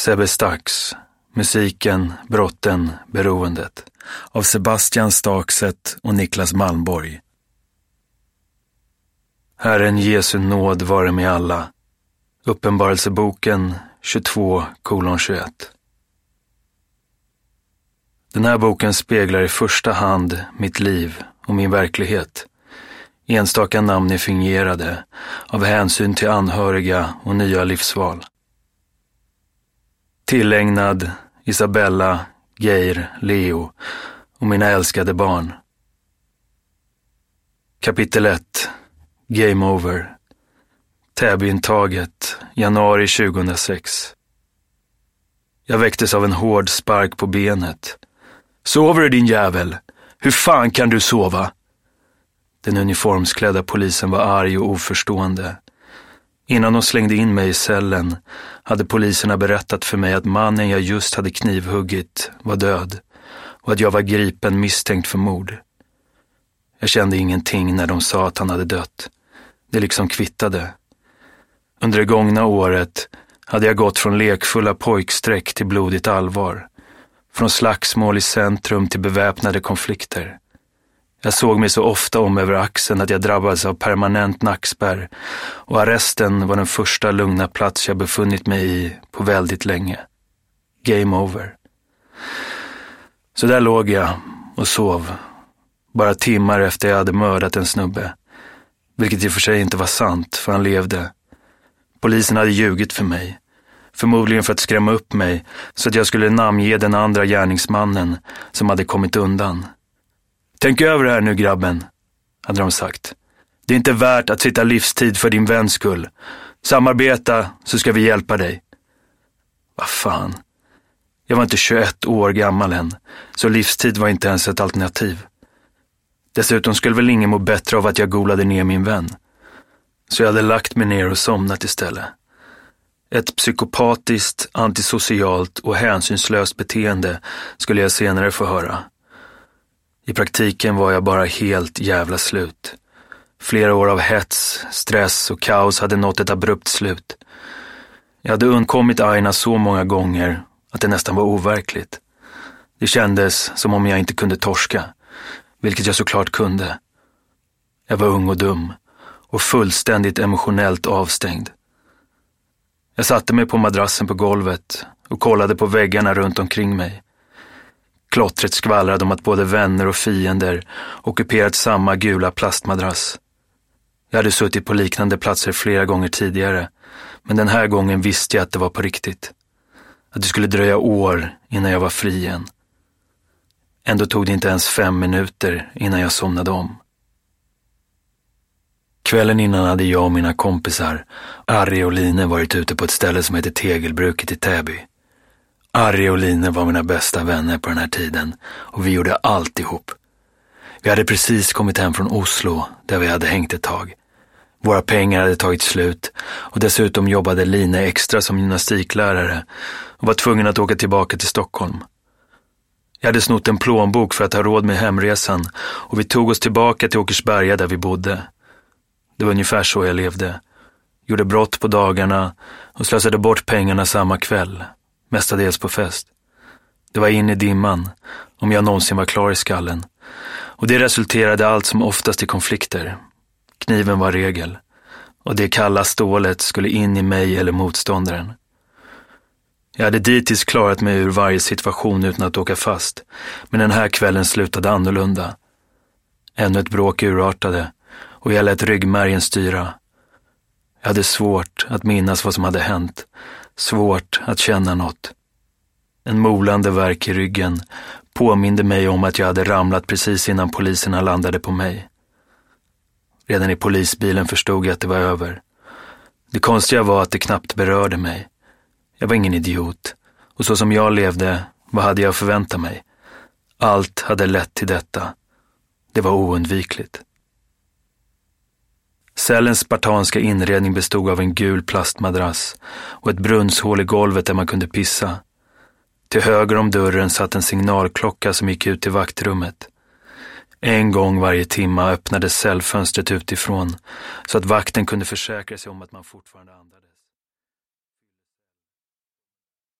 Sebbe Stax, musiken, brotten, beroendet av Sebastian Stakset och Niklas Malmborg. Herren Jesu nåd vare med alla. Uppenbarelseboken 22:21. Den här boken speglar i första hand mitt liv och min verklighet. Enstaka namn är fingerade av hänsyn till anhöriga och nya livsval. Tillägnad Isabella, Geir, Leo och mina älskade barn. Kapitel 1. Game over. Täbyintaget, januari 2006. Jag väcktes av en hård spark på benet. Sover du din jävel? Hur fan kan du sova? Den uniformsklädda polisen var arg och oförstående. Innan de slängde in mig i cellen hade poliserna berättat för mig att mannen jag just hade knivhuggit var död och att jag var gripen misstänkt för mord. Jag kände ingenting när de sa att han hade dött. Det liksom kvittade. Under det gångna året hade jag gått från lekfulla pojksträck till blodigt allvar. Från slagsmål i centrum till beväpnade konflikter. Jag såg mig så ofta om över axeln att jag drabbades av permanent nackspärr och arresten var den första lugna plats jag befunnit mig i på väldigt länge. Game over. Så där låg jag och sov. Bara timmar efter jag hade mördat en snubbe. Vilket i och för sig inte var sant, för han levde. Polisen hade ljugit för mig. Förmodligen för att skrämma upp mig så att jag skulle namnge den andra gärningsmannen som hade kommit undan. Tänk över det här nu, grabben, hade de sagt. Det är inte värt att sitta livstid för din väns skull. Samarbeta så ska vi hjälpa dig. Vad fan. Jag var inte 21 år gammal än, så livstid var inte ens ett alternativ. Dessutom skulle väl ingen må bättre av att jag golade ner min vän. Så jag hade lagt mig ner och somnat istället. Ett psykopatiskt, antisocialt och hänsynslöst beteende skulle jag senare få höra. I praktiken var jag bara helt jävla slut. Flera år av hets, stress och kaos hade nått ett abrupt slut. Jag hade undkommit Aina så många gånger att det nästan var overkligt. Det kändes som om jag inte kunde torska, vilket jag såklart kunde. Jag var ung och dum och fullständigt emotionellt avstängd. Jag satte mig på madrassen på golvet och kollade på väggarna runt omkring mig. Klottret skvallrade om att både vänner och fiender ockuperat samma gula plastmadrass. Jag hade suttit på liknande platser flera gånger tidigare, men den här gången visste jag att det var på riktigt. Att det skulle dröja år innan jag var fri igen. Ändå tog det inte ens 5 minuter innan jag somnade om. Kvällen innan hade jag och mina kompisar, Arri och Line, varit ute på ett ställe som heter Tegelbruket i Täby. Arri och Line var mina bästa vänner på den här tiden och vi gjorde allt ihop. Vi hade precis kommit hem från Oslo där vi hade hängt ett tag. Våra pengar hade tagit slut och dessutom jobbade Line extra som gymnastiklärare och var tvungen att åka tillbaka till Stockholm. Jag hade snott en plånbok för att ha råd med hemresan och vi tog oss tillbaka till Åkersberga där vi bodde. Det var ungefär så jag levde. Gjorde brott på dagarna och slösade bort pengarna samma kväll. Mestadels på fest. Det var in i dimman, om jag någonsin var klar i skallen. Och det resulterade allt som oftast i konflikter. Kniven var regel. Och det kalla stålet skulle in i mig eller motståndaren. Jag hade dittills klarat mig ur varje situation utan att åka fast. Men den här kvällen slutade annorlunda. Ännu ett bråk urartade och jag lät ryggmärgen styra. Jag hade svårt att minnas vad som hade hänt. Svårt att känna något. En molande värk i ryggen påminde mig om att jag hade ramlat precis innan poliserna landade på mig. Redan i polisbilen förstod jag att det var över. Det konstiga var att det knappt berörde mig. Jag var ingen idiot. Och så som jag levde, vad hade jag förväntat mig? Allt hade lett till detta. Det var oundvikligt. Cellens spartanska inredning bestod av en gul plastmadrass och ett brunnshål i golvet där man kunde pissa. Till höger om dörren satt en signalklocka som gick ut till vaktrummet. En gång varje timma öppnades cellfönstret utifrån så att vakten kunde försäkra sig om att man fortfarande andades.